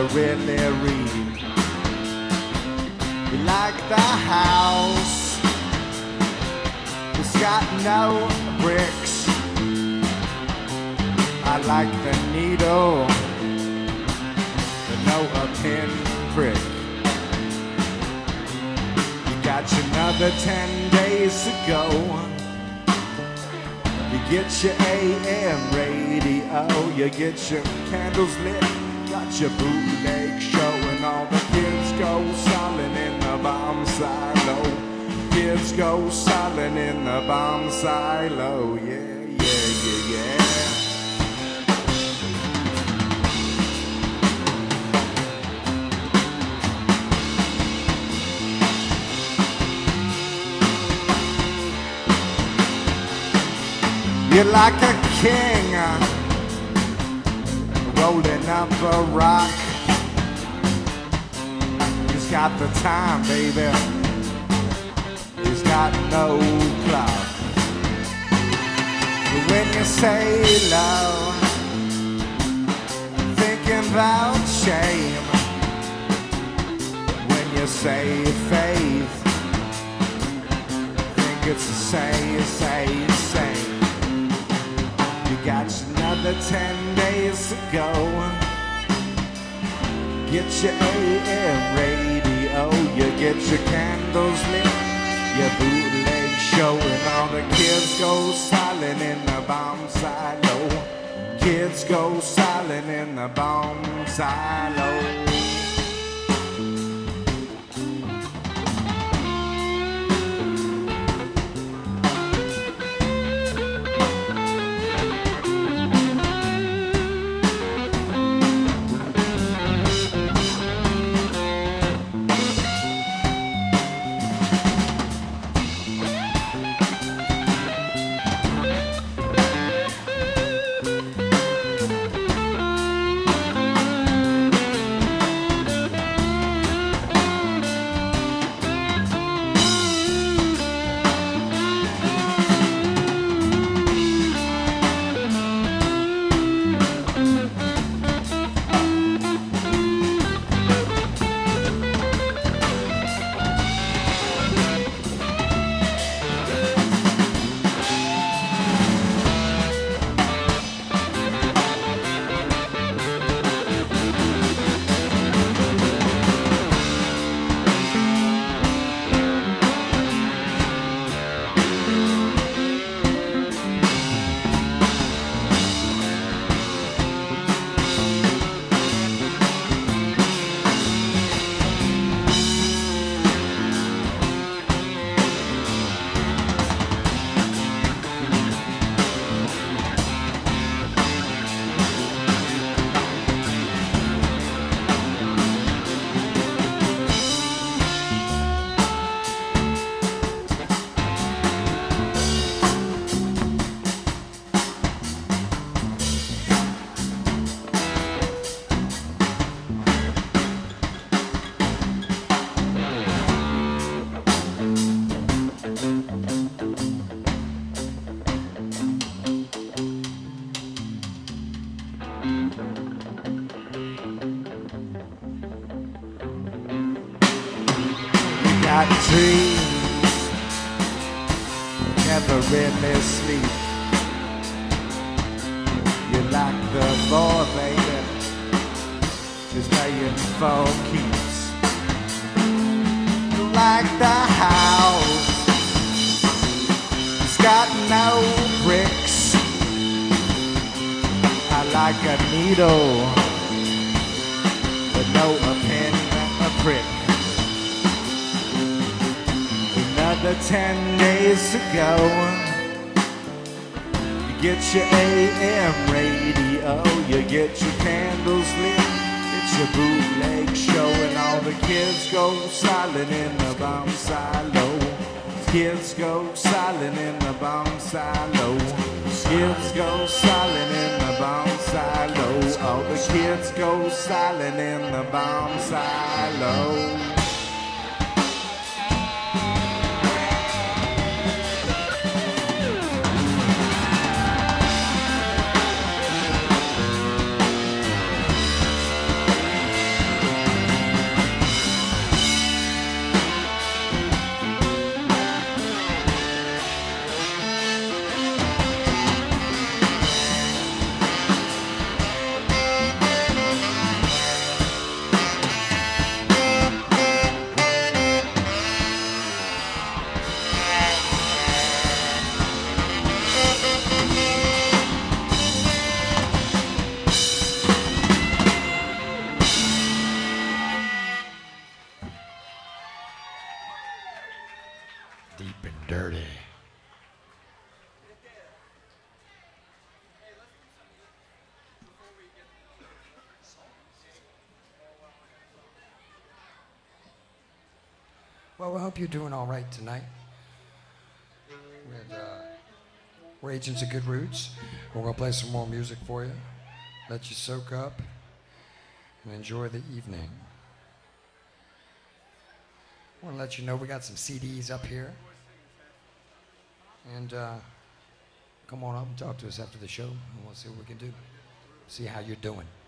really read. You like the house, it's got no bricks. I like the needle, but no a pinprick. You got another 10 days to go. You get your AM radio, you get your candles lit, got your bootleg show, and all the kids go silent in the bomb silo. Kids go silent in the bomb silo, yeah, yeah, yeah, yeah. You're like a king rolling up a rock. He's got the time, baby. He's got no clock. But when you say love, thinking about shame. When you say faith, think it's the same, same. You got another 10 days to go. Get your AM radio, you get your candles lit, your bootleg show, and all the kids go silent in the bomb silo. Kids go silent in the bomb silo. Got dreams, never really sleep. You like the boy, baby, just playing for keeps. You like the house, it's got no bricks. I like a needle, but no a pin, a prick. Another 10 days to go. You get your AM radio, you get your candles lit, it's your bootleg show, and all the kids go silent in the bomb silo. Kids go silent in the bomb silo. Kids go silent in the bomb silo. All the kids go silent in the bomb silo. Deep and dirty. Well, we hope you're doing all right tonight. We're Agents of Good Roots. We're going to play some more music for you, let you soak up, and enjoy the evening. I want to let you know we got some CDs up here. And come on up and talk to us after the show, and we'll see what we can do. See how you're doing.